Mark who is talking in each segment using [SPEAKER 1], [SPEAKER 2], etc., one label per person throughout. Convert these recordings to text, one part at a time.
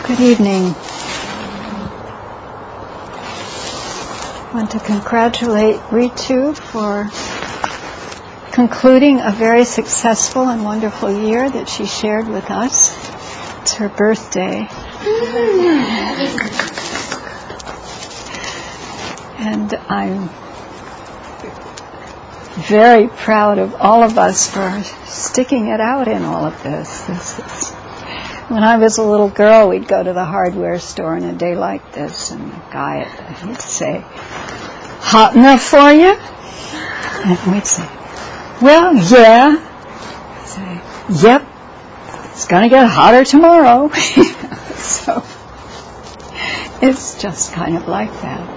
[SPEAKER 1] Good evening. I want to congratulate Ritu for concluding a very successful and wonderful year that she shared with us. It's her birthday. And I'm very proud of all of us for sticking it out in all of this. When I was a little girl, we'd go to the hardware store on a day like this, and the guy would say, "Hot enough for you?" And we'd say, "Well, yeah." I'd say, "Yep, it's going to get hotter tomorrow." So it's just kind of like that.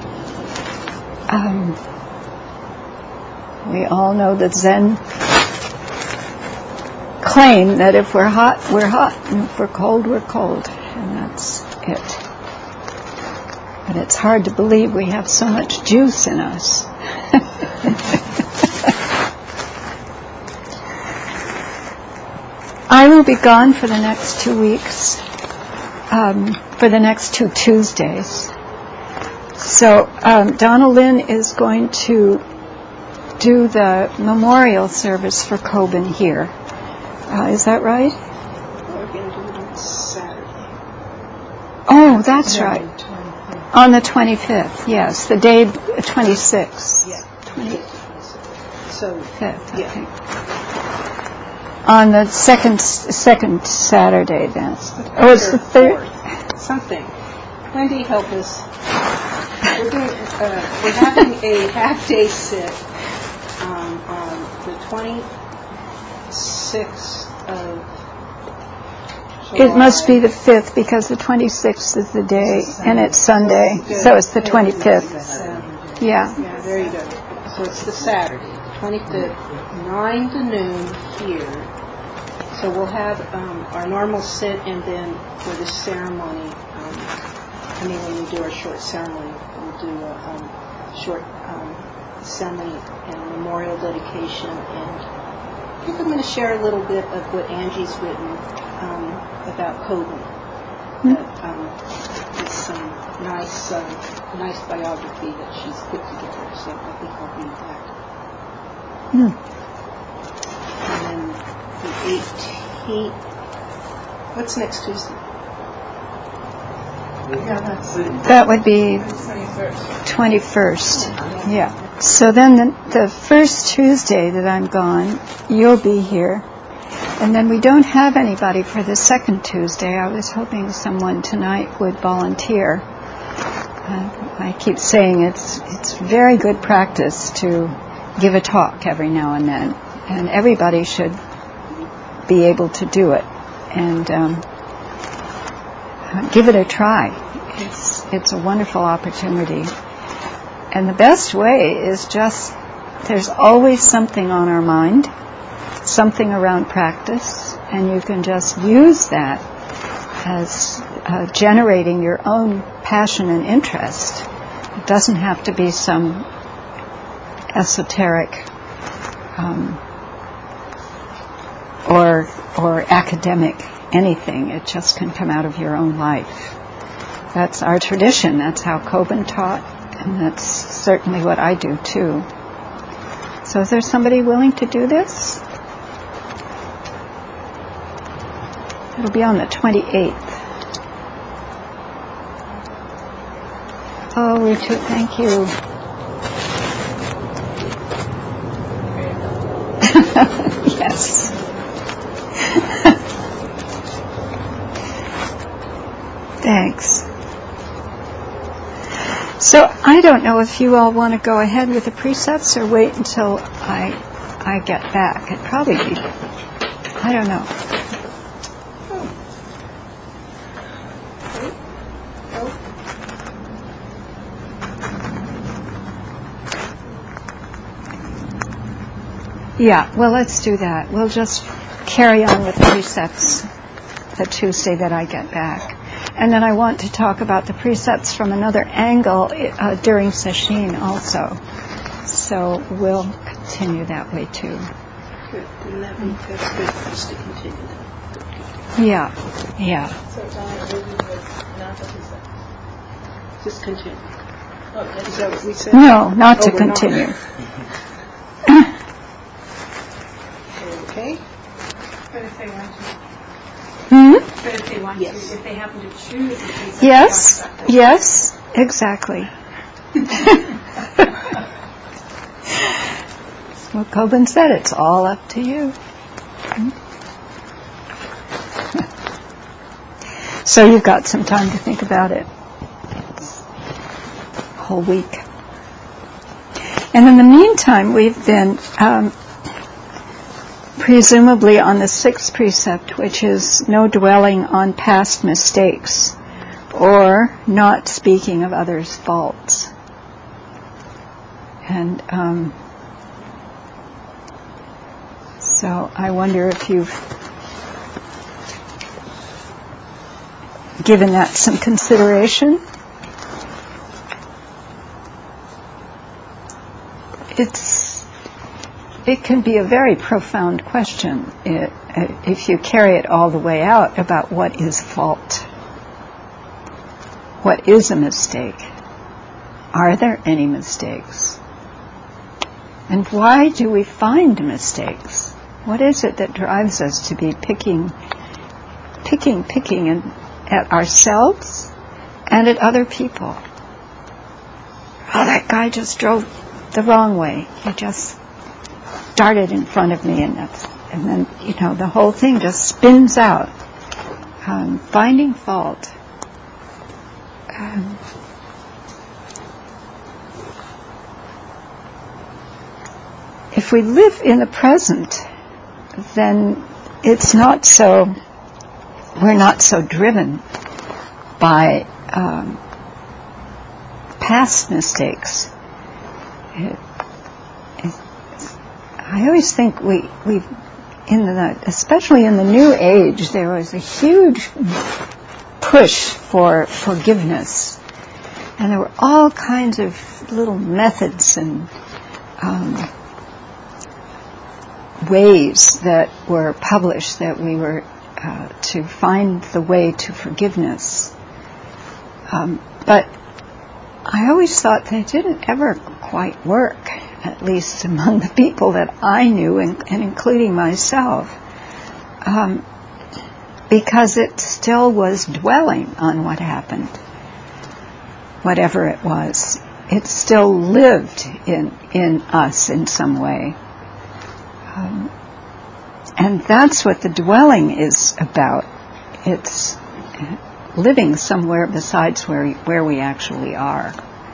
[SPEAKER 1] We all know that Zen claim that if we're hot, we're hot, and if we're cold, we're cold, and that's it. But it's hard to believe we have so much juice in us. I will be gone for the next 2 weeks, for the next 2 Tuesdays. So Donna Lynn is going to do the memorial service for Coben here. Is that right?
[SPEAKER 2] We're going to do it on Saturday.
[SPEAKER 1] Oh, that's right. On the 25th, yes. The day 26th.
[SPEAKER 2] Yeah.
[SPEAKER 1] 5th, I think. On the second Saturday, then. Oh, it's the third.
[SPEAKER 2] Something. Wendy, help us. We're having a half-day sit on the 26th of July.
[SPEAKER 1] It must be the 5th because the 26th is the day, and it's Sunday, so it's the 25th. Yeah.
[SPEAKER 2] Yeah, there you go. So it's the Saturday, the 25th, 9 to noon here. So we'll have our normal sit, and then for the ceremony, when we do our short ceremony, we'll do a short ceremony and memorial dedication. And I think I'm going to share a little bit of what Angie's written about Coben. It's some nice biography that she's put together. So I think I'll read that. And then the 18th. What's next Tuesday?
[SPEAKER 1] That would be 21st. Yeah. So then the first Tuesday that I'm gone, you'll be here. And then we don't have anybody for the second Tuesday. I was hoping someone tonight would volunteer. I keep saying it's very good practice to give a talk every now and then. And everybody should be able to do it. And give it a try. It's a wonderful opportunity. And the best way is just, there's always something on our mind, something around practice, and you can just use that as generating your own passion and interest. It doesn't have to be some esoteric or academic anything. It just can come out of your own life. That's our tradition. That's how Coben taught, and that's certainly what I do too. So is there somebody willing to do this? It'll be on the 28th. Oh, Ritu, thank you. Yes. Thanks. So I don't know if you all want to go ahead with the precepts or wait until I get back. It'd probably be, I don't know. Yeah, well, let's do that. We'll just carry on with the precepts the Tuesday that I get back. And then I want to talk about the precepts from another angle during Sesshin also. So we'll continue that way too.
[SPEAKER 2] Good. That's good for us to continue that.
[SPEAKER 1] Yeah. Yeah.
[SPEAKER 3] So John, maybe was not what he said.
[SPEAKER 2] Just continue.
[SPEAKER 3] Okay.
[SPEAKER 2] Is that what we said?
[SPEAKER 1] No, not to
[SPEAKER 2] we're
[SPEAKER 1] continue.
[SPEAKER 2] Okay.
[SPEAKER 4] But if they want to.
[SPEAKER 1] Hmm?
[SPEAKER 4] But if they want
[SPEAKER 2] Yes.
[SPEAKER 4] to, if they happen to choose a piece
[SPEAKER 1] Yes. Yes. Exactly. Well, Coben said it's all up to you. So you've got some time to think about it. A whole week. And in the meantime, we've been presumably on the 6th precept, which is no dwelling on past mistakes or not speaking of others' faults. And so I wonder if you've given that some consideration. It can be a very profound question if you carry it all the way out about what is fault. What is a mistake? Are there any mistakes? And why do we find mistakes? What is it that drives us to be picking at ourselves and at other people? Oh, that guy just drove the wrong way. He just darted in front of me, and then the whole thing just spins out. Finding fault. If we live in the present, then we're not so driven by past mistakes. I always think especially in the New Age, there was a huge push for forgiveness, and there were all kinds of little methods and ways that were published that we were to find the way to forgiveness. But I always thought they didn't ever quite work, at least among the people that I knew, and including myself, because it still was dwelling on what happened, whatever it was. It still lived in us in some way. And that's what the dwelling is about. It's living somewhere besides where we actually are.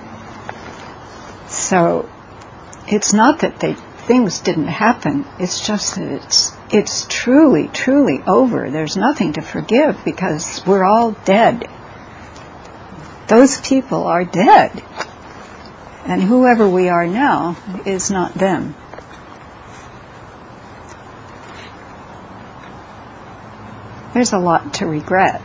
[SPEAKER 1] So it's not that things didn't happen. It's just that it's truly, truly over. There's nothing to forgive because we're all dead. Those people are dead. And whoever we are now is not them. There's a lot to regret.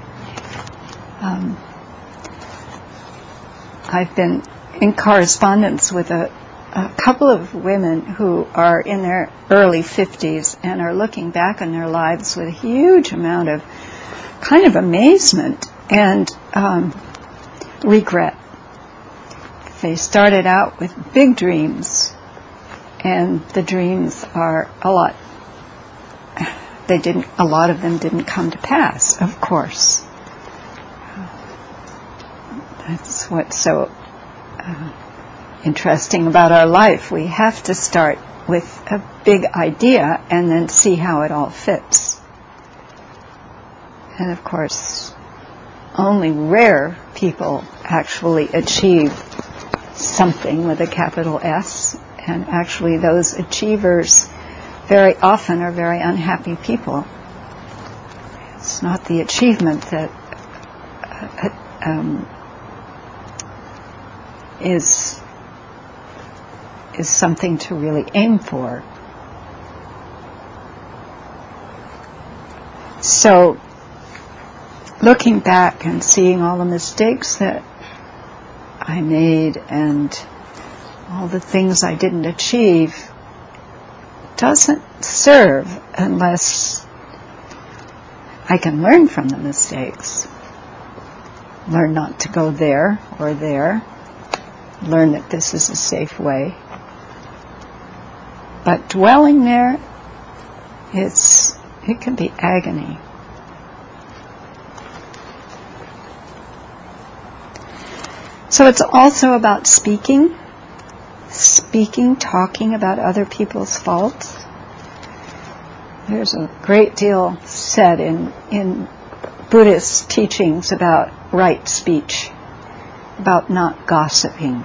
[SPEAKER 1] I've been in correspondence with a couple of women who are in their early 50s and are looking back on their lives with a huge amount of kind of amazement and regret. They started out with big dreams, and the dreams are a lot of them didn't come to pass, of course. That's what's so interesting about our life. We have to start with a big idea and then see how it all fits. And of course, only rare people actually achieve something with a capital S, and actually those achievers very often are very unhappy people. It's not the achievement that is something to really aim for. So, looking back and seeing all the mistakes that I made and all the things I didn't achieve doesn't serve unless I can learn from the mistakes. Learn not to go there or there. Learn that this is a safe way. But dwelling there, it can be agony. So it's also about speaking, talking about other people's faults. There's a great deal said in Buddhist teachings about right speech, about not gossiping.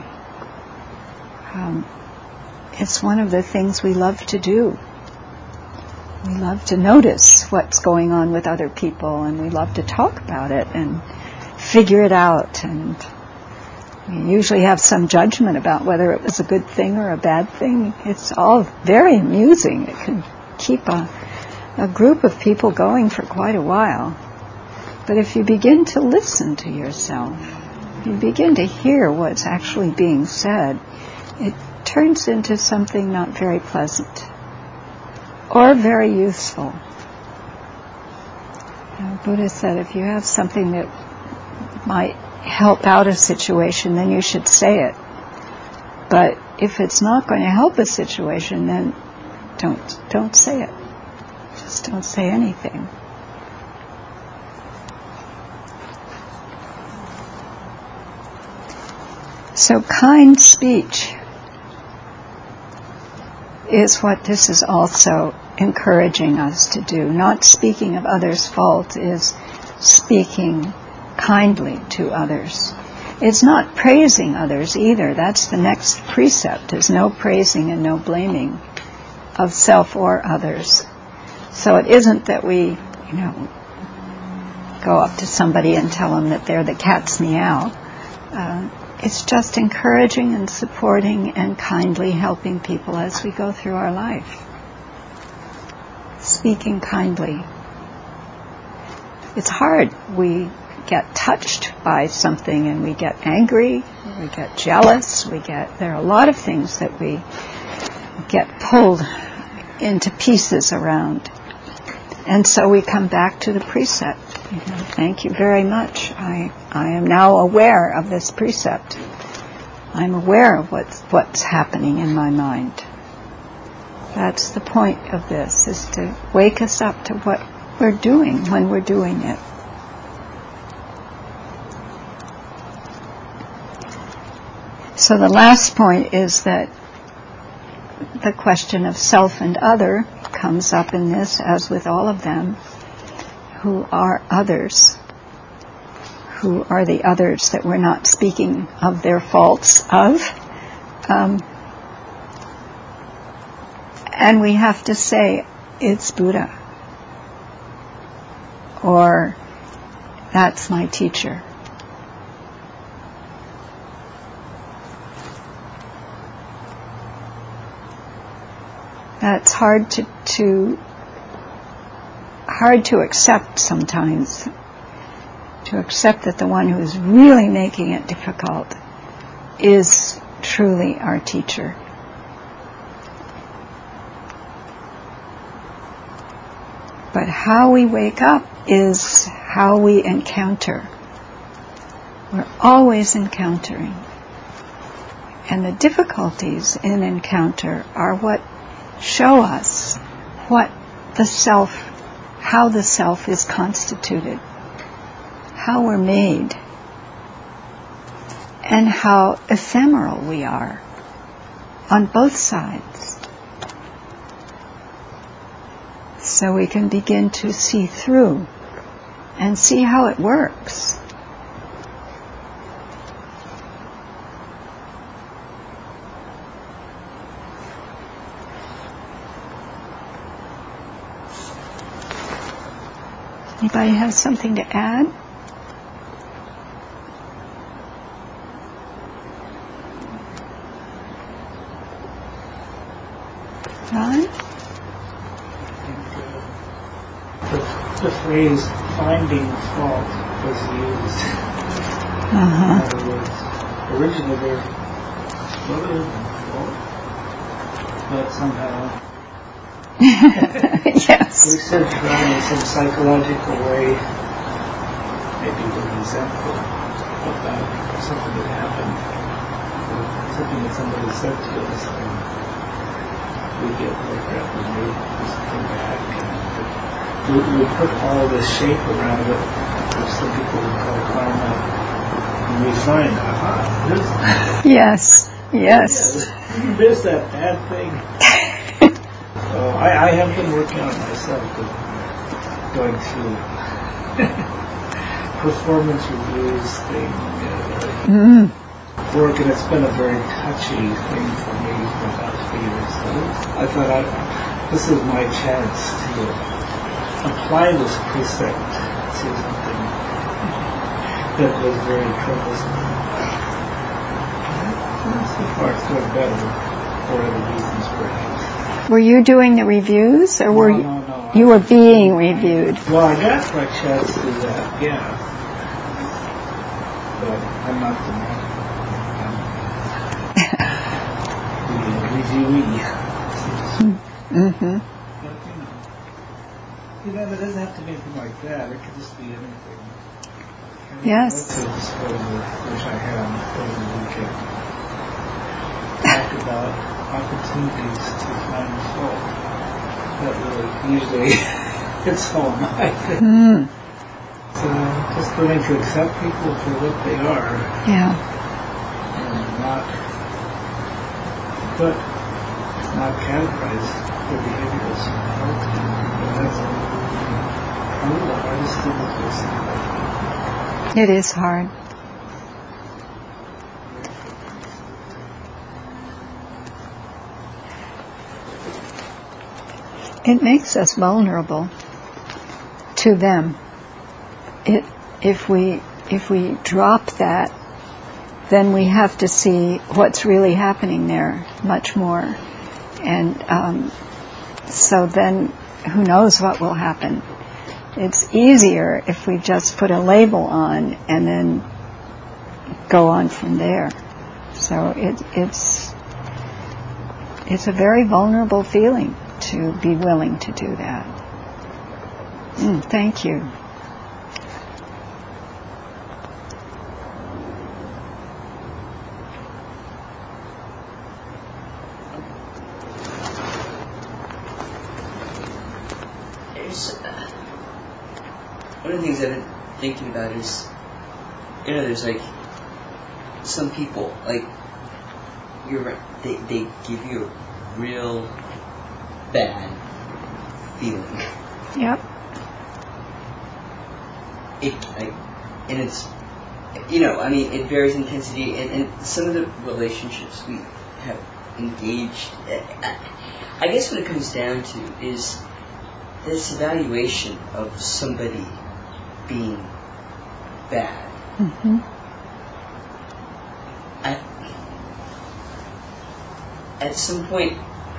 [SPEAKER 1] It's one of the things we love to do. We love to notice what's going on with other people, and we love to talk about it and figure it out, and we usually have some judgment about whether it was a good thing or a bad thing. It's all very amusing. It can keep a group of people going for quite a while. But if you begin to listen to yourself, you begin to hear what's actually being said, it turns into something not very pleasant or very useful. Buddha said if you have something that might help out a situation, then you should say it. But if it's not going to help a situation, then don't say it. Just don't say anything. So kind speech is what this is also encouraging us to do. Not speaking of others' fault is speaking kindly to others. It's not praising others either. That's the next precept, is no praising and no blaming of self or others. So it isn't that we, go up to somebody and tell them that they're the cat's meow. It's just encouraging and supporting and kindly helping people as we go through our life. Speaking kindly. It's hard. We get touched by something and we get angry, we get jealous, there are a lot of things that we get pulled into pieces around. And so we come back to the precept. Thank you very much. I am now aware of this precept. I'm aware of what's happening in my mind. That's the point of this, is to wake us up to what we're doing when we're doing it. So the last point is that the question of self and other comes up in this, as with all of them. Who are others? Who are the others that we're not speaking of their faults of? And we have to say, it's Buddha. Or, that's my teacher. That's hard to accept sometimes. To accept that the one who is really making it difficult is truly our teacher. But how we wake up is how we encounter. We're always encountering. And the difficulties in encounter are what show us what the self, how the self is constituted, how we're made, and how ephemeral we are on both sides. So we can begin to see through and see how it works. Anybody have something to add? Ron?
[SPEAKER 5] The phrase finding fault was used. In other words, originally they're sort of fault, but somehow
[SPEAKER 1] Yes.
[SPEAKER 5] Research around in some psychological way, maybe we're resentful about something that happened, or something that somebody said to us, and we get like that when we do something bad. We put all this shape around it, which some people would call karma, and we find,
[SPEAKER 1] Yes.
[SPEAKER 5] There's that bad thing. So I have been working on it myself, with going through performance reviews thing, work, and it's been a very touchy thing for me for about 3 years. So I thought this is my chance to apply this precept to something that was very troublesome. So far it's going better for other reasons, perhaps.
[SPEAKER 1] Were you doing the reviews, or were
[SPEAKER 5] No.
[SPEAKER 1] you were being reviewed?
[SPEAKER 5] Well, I got my chance to do that, yeah. But I'm not the reviewee.
[SPEAKER 1] Mm-hmm.
[SPEAKER 5] But, it doesn't have to be anything like that. It could just be anything.
[SPEAKER 1] Yes.
[SPEAKER 5] I went to disclosure, which I had over the weekend. Talk about opportunities to find fault. That really usually hits home, I think. So just learning to accept people for what they are.
[SPEAKER 1] Yeah.
[SPEAKER 5] And not categorize their behaviors. That's probably the hardest thing to do.
[SPEAKER 1] It is hard. It makes us vulnerable to them. If we drop that, then we have to see what's really happening there much more. And so then who knows what will happen. It's easier if we just put a label on and then go on from there. So it's a very vulnerable feeling to be willing to do that. Thank you.
[SPEAKER 6] One of the things I've been thinking about is, there's like some people, like you're right, they give you a real bad feeling.
[SPEAKER 1] Yep.
[SPEAKER 6] And it's, it varies in intensity, and some of the relationships we have engaged, I guess what it comes down to is this evaluation of somebody being bad.
[SPEAKER 1] Mm-hmm.
[SPEAKER 6] At some point,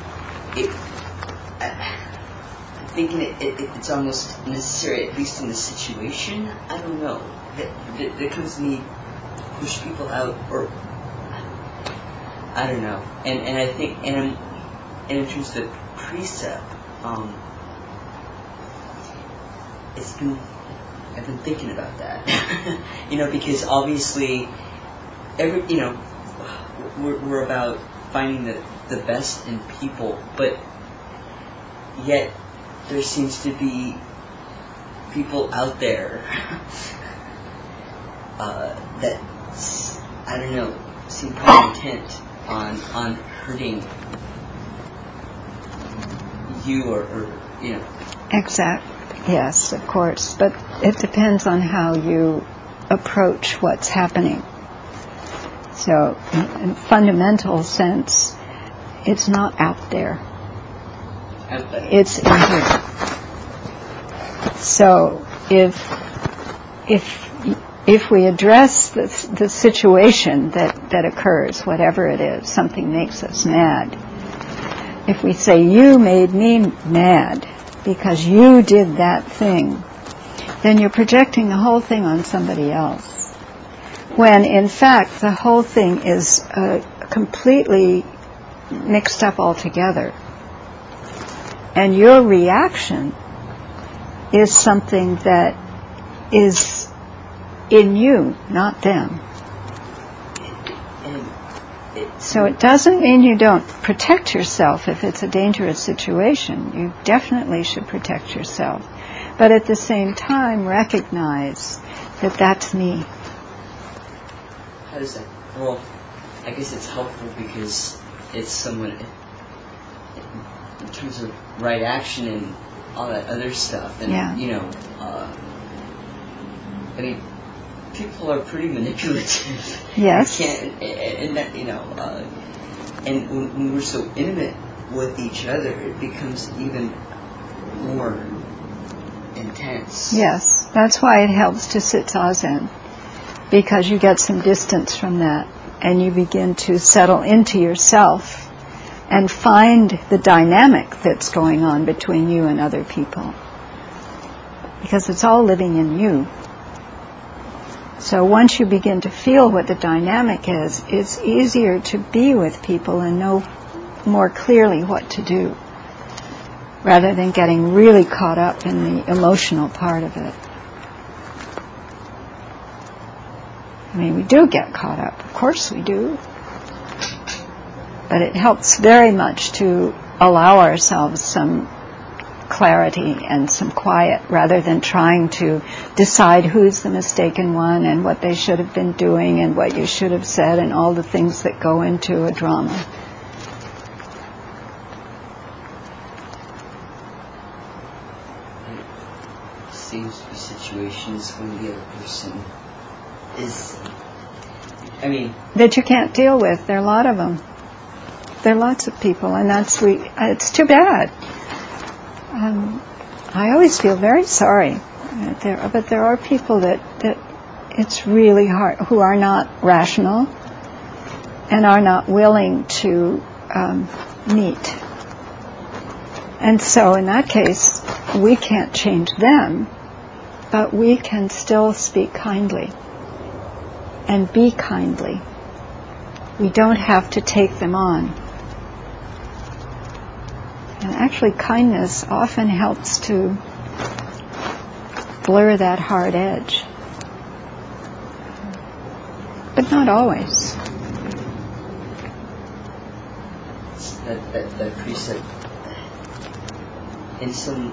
[SPEAKER 6] I'm thinking it's almost necessary, at least in the situation. I don't know. That comes to me, push people out, or I don't know. And I think, and in terms of precept, I've been thinking about that. Because obviously, we're about finding the best in people, but yet there seems to be people out there that, I don't know, seem pretty intent on hurting you or.
[SPEAKER 1] Exactly. Yes, of course. But it depends on how you approach what's happening. So, in fundamental sense, it's not out there. It's in here. So, if we address the situation that occurs, whatever it is, something makes us mad. If we say, you made me mad because you did that thing, then you're projecting the whole thing on somebody else. When, in fact, the whole thing is completely mixed up altogether. And your reaction is something that is in you, not them. So it doesn't mean you don't protect yourself if it's a dangerous situation. You definitely should protect yourself. But at the same time, recognize that that's me.
[SPEAKER 6] How does that? Well, I guess it's helpful because it's somewhat, in terms of right action and all that other stuff. And, you know, I mean, people are pretty manipulative.
[SPEAKER 1] Yes.
[SPEAKER 6] And that, you know, and when we're so intimate with each other, it becomes even more intense.
[SPEAKER 1] Yes, that's why it helps to sit zazen, because you get some distance from that, and you begin to settle into yourself and find the dynamic that's going on between you and other people, because it's all living in you. So once you begin to feel what the dynamic is, it's easier to be with people and know more clearly what to do, rather than getting really caught up in the emotional part of it. I mean, we do get caught up. Of course we do. But it helps very much to allow ourselves some clarity and some quiet, rather than trying to decide who's the mistaken one and what they should have been doing and what you should have said and all the things that go into a drama.
[SPEAKER 6] There seems to be situations when the other person is, I mean,
[SPEAKER 1] that you can't deal with. There are a lot of them. There are lots of people, and it's too bad. I always feel very sorry, but there are people that it's really hard, who are not rational and are not willing to meet. And so in that case, we can't change them, but we can still speak kindly and be kindly. We don't have to take them on. And actually, kindness often helps to blur that hard edge. But not always.
[SPEAKER 6] That precept in some,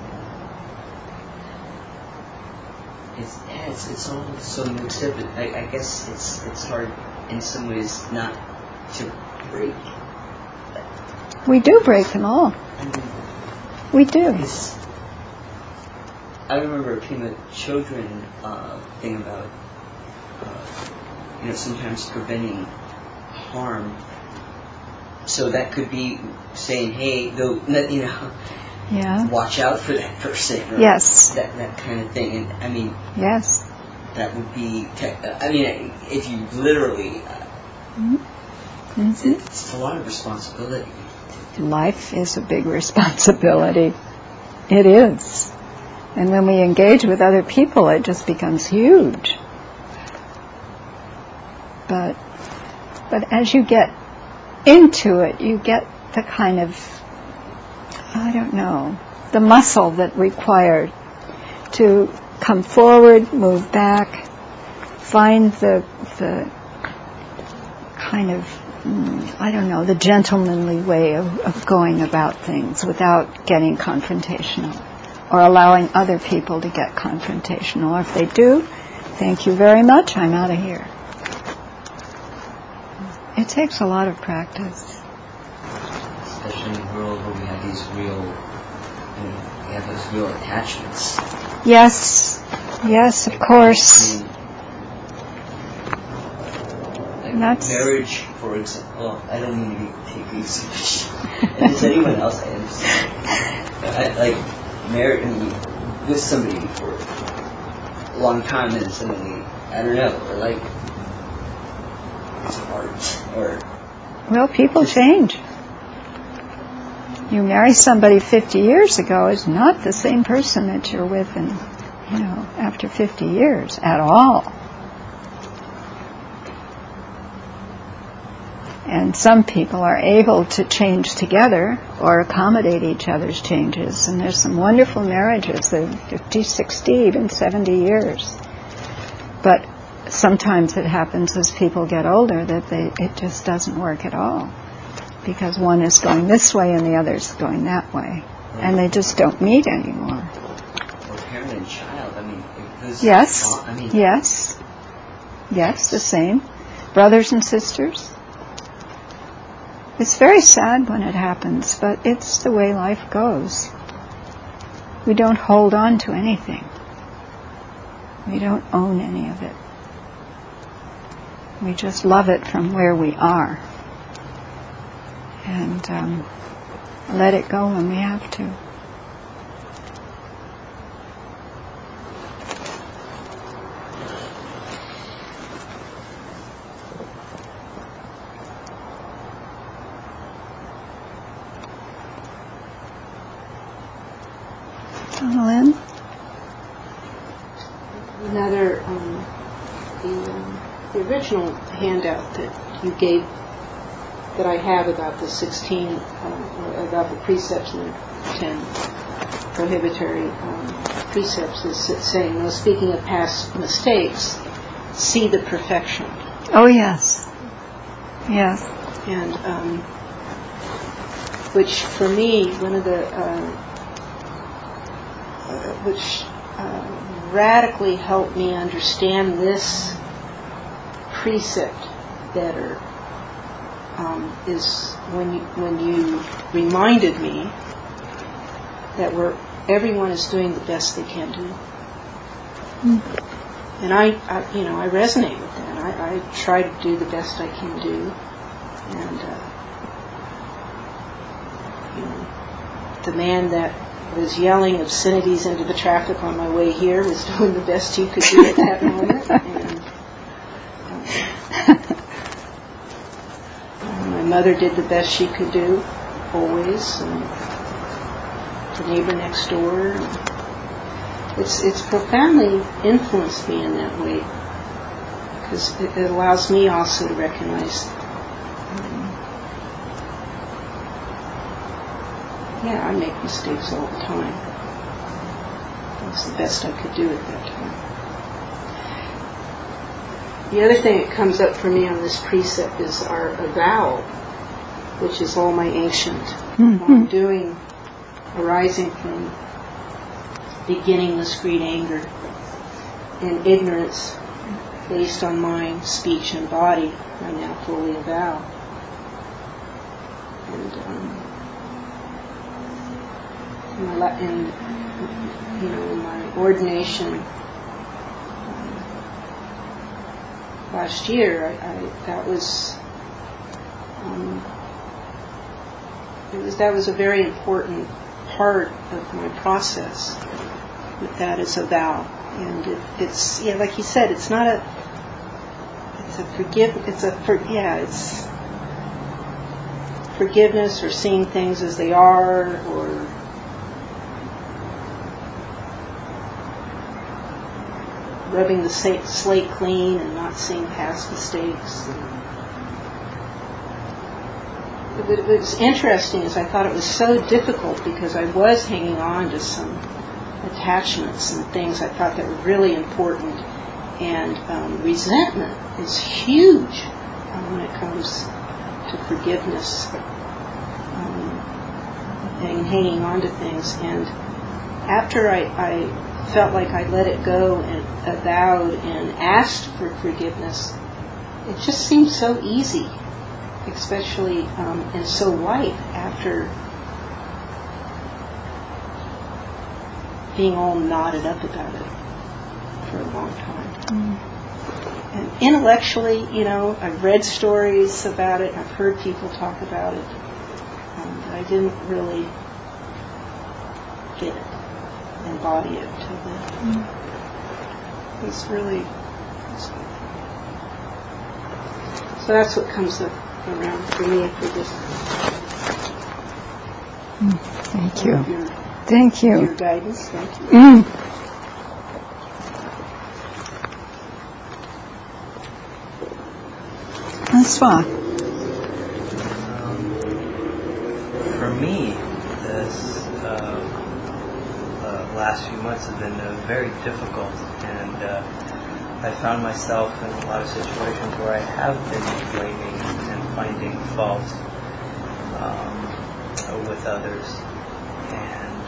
[SPEAKER 6] it's all so mixed up. I guess it's hard in some ways not to break.
[SPEAKER 1] We do break them all. We do.
[SPEAKER 6] I remember a Pima Children thing about, sometimes preventing harm. So that could be saying, hey, watch out for that person. Or
[SPEAKER 1] yes.
[SPEAKER 6] That kind of thing. And I mean,
[SPEAKER 1] yes.
[SPEAKER 6] That would be, if you literally, it's a lot of responsibility.
[SPEAKER 1] Life is a big responsibility. It is. And when we engage with other people, it just becomes huge. But as you get into it, you get the kind of, the muscle that required to come forward, move back, find the kind of, the gentlemanly way of going about things without getting confrontational or allowing other people to get confrontational. Or if they do, thank you very much, I'm out of here. It takes a lot of practice.
[SPEAKER 6] Especially in the world where we have these those real attachments.
[SPEAKER 1] Yes, of course.
[SPEAKER 6] That's marriage, for example. I don't mean to take these. Does anyone else? I understand. Married with somebody for a long time, and suddenly, it's hard.
[SPEAKER 1] Well, people change. You marry somebody 50 years ago is not the same person that you're with, after 50 years at all. And some people are able to change together or accommodate each other's changes. And there's some wonderful marriages that are 50, 60, even 70 years. But sometimes it happens as people get older that it just doesn't work at all. Because one is going this way and the other is going that way. And they just don't meet anymore.
[SPEAKER 6] Or parent and child, I mean,
[SPEAKER 1] yes, the same. Brothers and sisters. It's very sad when it happens, but it's the way life goes. We don't hold on to anything. We don't own any of it. We just love it from where we are. And let it go when we have to. Lynn?
[SPEAKER 2] Another, the original handout that you gave, that I have about the 16, about the precepts and the 10 prohibitory precepts, is saying, speaking of past mistakes, see the perfection.
[SPEAKER 1] Oh, yes. Yes.
[SPEAKER 2] And, which for me, one of the, which radically helped me understand this precept better, is when you reminded me that everyone is doing the best they can do. And I resonate with that. I try to do the best I can do, and the man that was yelling obscenities into the traffic on my way here was doing the best he could do at that moment. And my mother did the best she could do, always. And the neighbor next door. It's profoundly influenced me in that way, because it allows me also to recognize. I make mistakes all the time. That's the best I could do at that time. The other thing that comes up for me on this precept is our avowal, which is all my ancient wrongdoing arising from beginningless greed, anger, and ignorance based on mind, speech, and body. I now fully avow. And in my ordination last year, that was a very important part of my process. That is a vow, and it's like you said, it's not a. It's a it's forgiveness, or seeing things as they are, or rubbing the slate clean and not seeing past mistakes. What was interesting is I thought it was so difficult because I was hanging on to some attachments and things I thought that were really important. And resentment is huge when it comes to forgiveness and hanging on to things. And after I felt like I let it go and avowed and asked for forgiveness, it just seemed so easy, especially and so light after being all knotted up about it for a long time. And intellectually, I've read stories about it, I've heard people talk about it, but I didn't really get it, embody it till then. It's really, so that's what comes up around for me for this.
[SPEAKER 1] Thank you. Thank you.
[SPEAKER 2] Your guidance. Thank you.
[SPEAKER 1] Bonsoir.
[SPEAKER 5] last few months have been very difficult, and I found myself in a lot of situations where I have been blaming and finding fault with others, and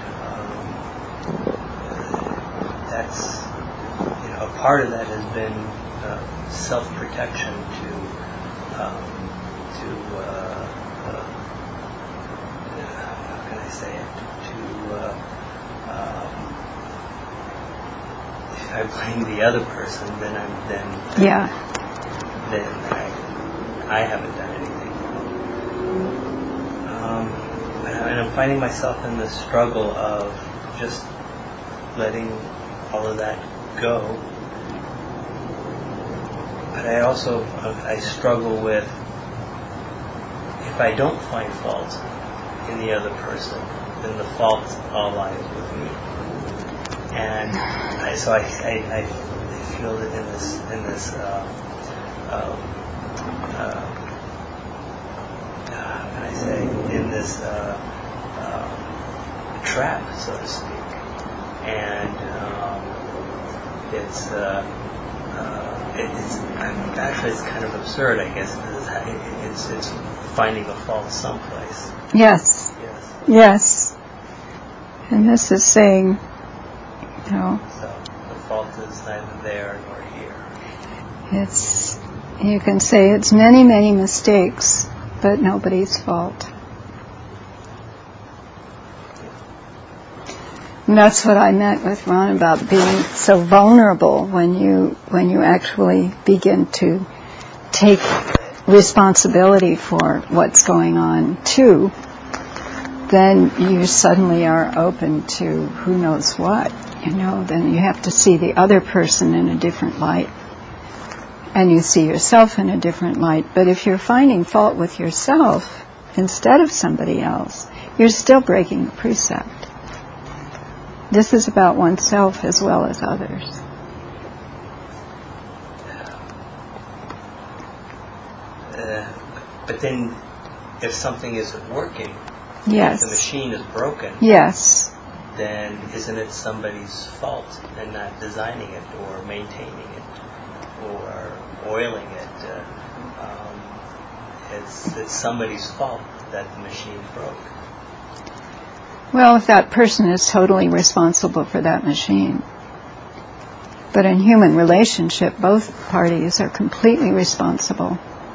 [SPEAKER 5] that's, a part of that has been self-protection how can I say it? If I blame the other person, then I haven't done anything. And I'm finding myself in the struggle of just letting all of that go. But I struggle with, if I don't find fault in the other person, then the fault all lies with me. And I feel that in this how can I say, in this trap, so to speak. And it's kind of absurd, I guess. It's finding a fault someplace.
[SPEAKER 1] Yes. Yes. And this is saying,
[SPEAKER 5] So the fault is neither there nor here.
[SPEAKER 1] you can say it's many, many mistakes, but nobody's fault. And that's what I meant with Ron about being so vulnerable when you actually begin to take responsibility for what's going on too. Then you suddenly are open to who knows what, then you have to see the other person in a different light. And you see yourself in a different light. But if you're finding fault with yourself instead of somebody else, you're still breaking the precept. This is about oneself as well as others.
[SPEAKER 5] But then, if something isn't working,
[SPEAKER 1] Yes.
[SPEAKER 5] if the machine is broken,
[SPEAKER 1] Yes.
[SPEAKER 5] then isn't it somebody's fault and not designing it or maintaining it or oiling it? It's somebody's fault that the machine broke.
[SPEAKER 1] Well, if that person is totally responsible for that machine. But in human relationship, both parties are completely responsible.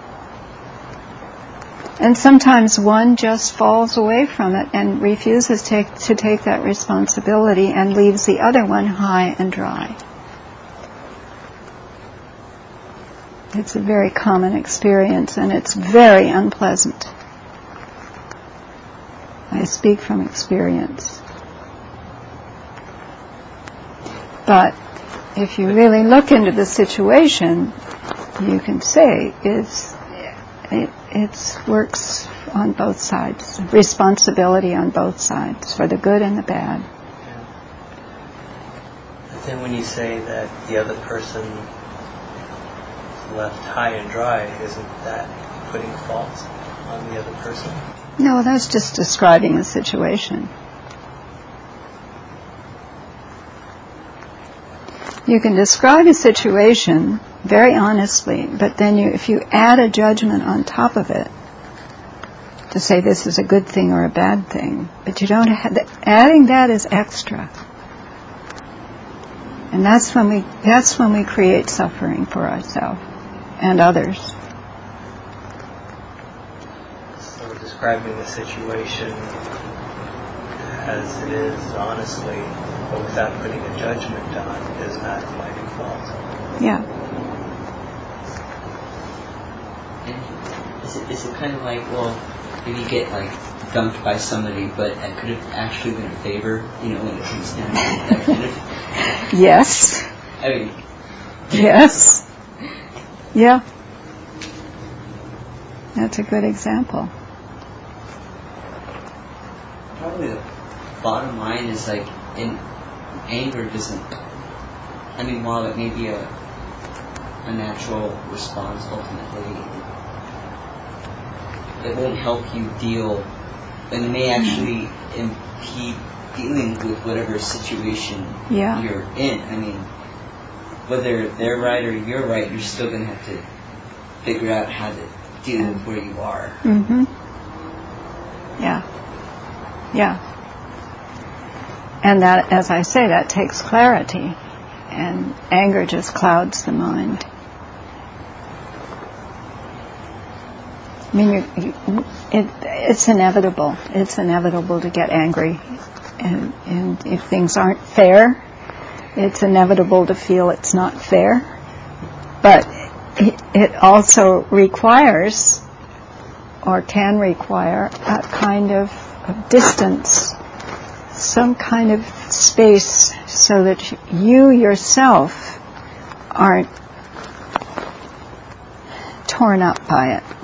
[SPEAKER 1] And sometimes one just falls away from it and refuses to take that responsibility and leaves the other one high and dry. It's a very common experience, and it's very unpleasant. I speak from experience. But if you really look into the situation, you can say it works on both sides, responsibility on both sides, for the good and the bad.
[SPEAKER 5] Yeah. But then when you say that the other person left high and dry, isn't that putting fault on the other person?
[SPEAKER 1] No, that's just describing the situation. You can describe a situation very honestly, but then if you add a judgment on top of it to say this is a good thing or a bad thing, but you don't adding that is extra. And that's when we create suffering for ourselves and others.
[SPEAKER 5] So describing the situation as it is honestly, but without putting a judgment on, is not finding fault.
[SPEAKER 1] Yeah.
[SPEAKER 6] And is it kind of like, well, if you get dumped by somebody, but it could have actually been a favor, when it comes down to that kind of.
[SPEAKER 1] Yes.
[SPEAKER 6] I mean.
[SPEAKER 1] Yes. Yeah. That's a good example.
[SPEAKER 6] Probably the bottom line is in anger doesn't. I mean, while it may be a natural response ultimately, it won't help you deal, and it may actually impede dealing with whatever situation
[SPEAKER 1] Yeah.
[SPEAKER 6] you're in. I mean, whether they're right or you're right, you're still going to have to figure out how to deal with where you are.
[SPEAKER 1] Mm-hmm. Yeah. Yeah. And that, as I say, that takes clarity. And anger just clouds the mind. I mean, it's inevitable. It's inevitable to get angry. And if things aren't fair, it's inevitable to feel it's not fair. But it also requires, or can require, a kind of distance, some kind of space, so that you yourself aren't torn up by it.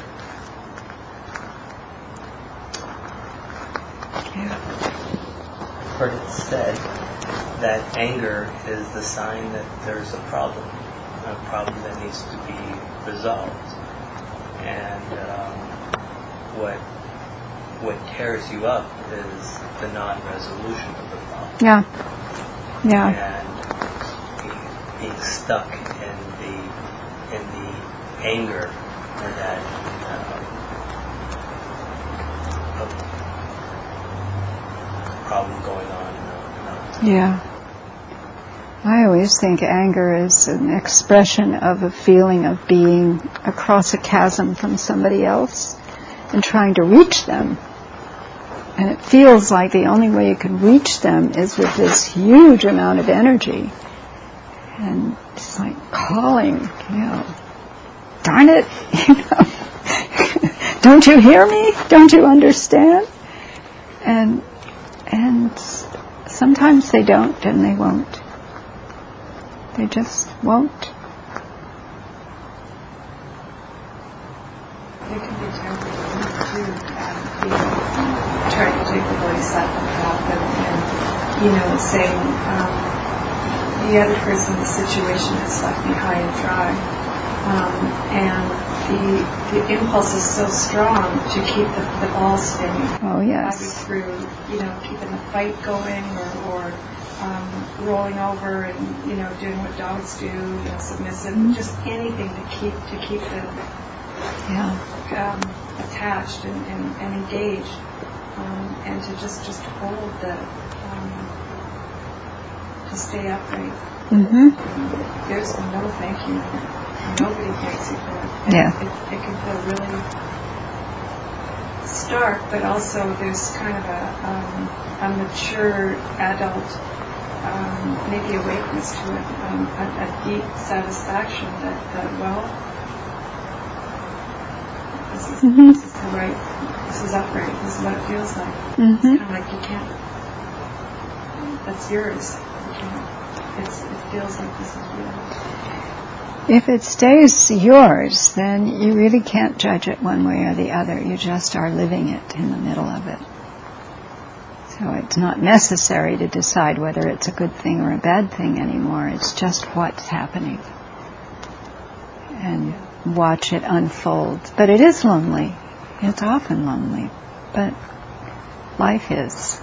[SPEAKER 5] I've heard it said that anger is the sign that there's a problem that needs to be resolved. And what tears you up is the non-resolution of the problem.
[SPEAKER 1] Yeah. Yeah.
[SPEAKER 5] And being stuck in the anger or that problem going on.
[SPEAKER 1] Yeah. I always think anger is an expression of a feeling of being across a chasm from somebody else and trying to reach them. And it feels like the only way you can reach them is with this huge amount of energy. And it's like calling, darn it, don't you hear me? Don't you understand? And sometimes they don't, and they won't. They just won't.
[SPEAKER 4] There can be times when you try to take the voice up and help them, and saying the other person in the situation is left me high and dry, and the impulse is so strong to keep the ball spinning.
[SPEAKER 1] Oh yes.
[SPEAKER 4] Either through keeping the fight going, or rolling over and doing what dogs do, submissive, just anything to keep them attached and engaged, and to just hold to stay upright.
[SPEAKER 1] Mm-hmm.
[SPEAKER 4] There's no thank you. Nobody thanks you for it.
[SPEAKER 1] Yeah.
[SPEAKER 4] It can feel really stark, but also there's kind of a mature adult, maybe awakeness to it, a deep satisfaction that this is the right, this is upright, this is what it feels like.
[SPEAKER 1] Mm-hmm.
[SPEAKER 4] It's kind of like you can't, that's yours. You can't, it feels like this is yours.
[SPEAKER 1] If it stays yours, then you really can't judge it one way or the other. You just are living it in the middle of it. So it's not necessary to decide whether it's a good thing or a bad thing anymore. It's just what's happening. And watch it unfold. But it is lonely. It's often lonely. But life is.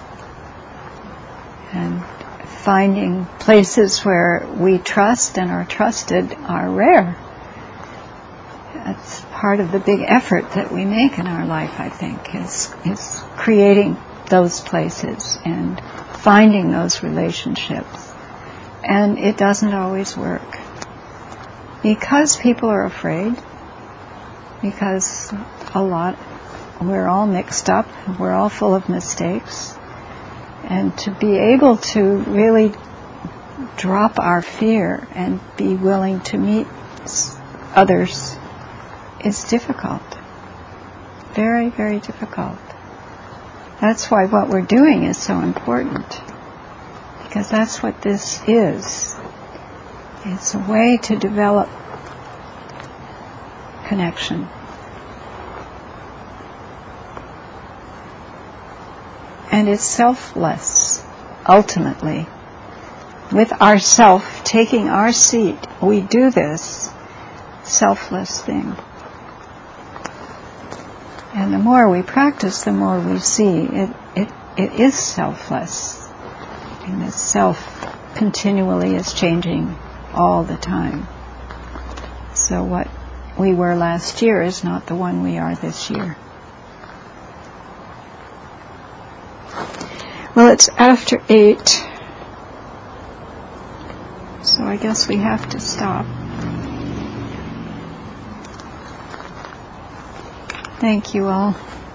[SPEAKER 1] And finding places where we trust and are trusted are rare. That's part of the big effort that we make in our life, I think, is creating those places and finding those relationships. And it doesn't always work. Because people are afraid, because we're all mixed up, we're all full of mistakes. And to be able to really drop our fear and be willing to meet others is difficult. Very, very difficult. That's why what we're doing is so important. Because that's what this is. It's a way to develop connection. And it's selfless, ultimately. With ourself taking our seat, we do this selfless thing. And the more we practice, the more we see it it is selfless. And the self continually is changing all the time. So what we were last year is not the one we are this year. Well, it's after 8, so I guess we have to stop. Thank you all.